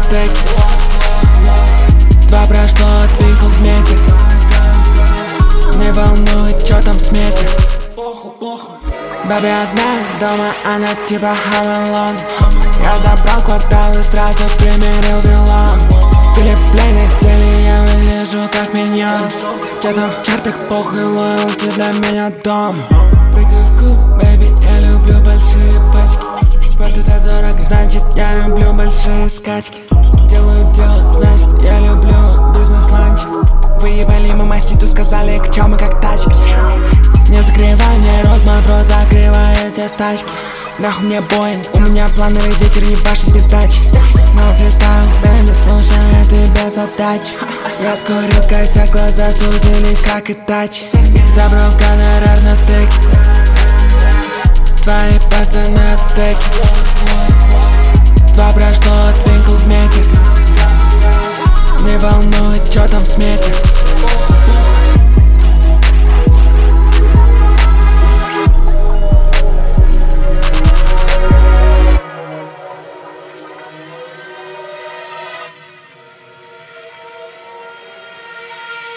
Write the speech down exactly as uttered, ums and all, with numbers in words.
стейке. Два прошло, твинкл в метик. Не волнует, чё там в смете. Бэби одна дома, она типа Хамелон. Я забрал квартал и сразу примерил вилон. Филипп Плей на теле, я выгляжу как миньон. Чё там в чартах, похуй, лоялти для меня дом. Прыгай в куб, бэби, я люблю большие пачки. Спорт это дорого, значит я люблю большие скачки. Делаю дело, значит я люблю бизнес-ланч. Выебали мы маститу, сказали, к чём мы как тачки. Не закрывай мне рот, мой бро, закрывай эти стачки. Нахуй мне Боинг, у меня планы, ветер ебашит без дачи. Но фристайл, бэби, слушай, это без задач. Я скурил косяк, глаза сузились, как и тач. Забрал гонорар на стейке. Твои пацаны от стейки. Два прошло, твинк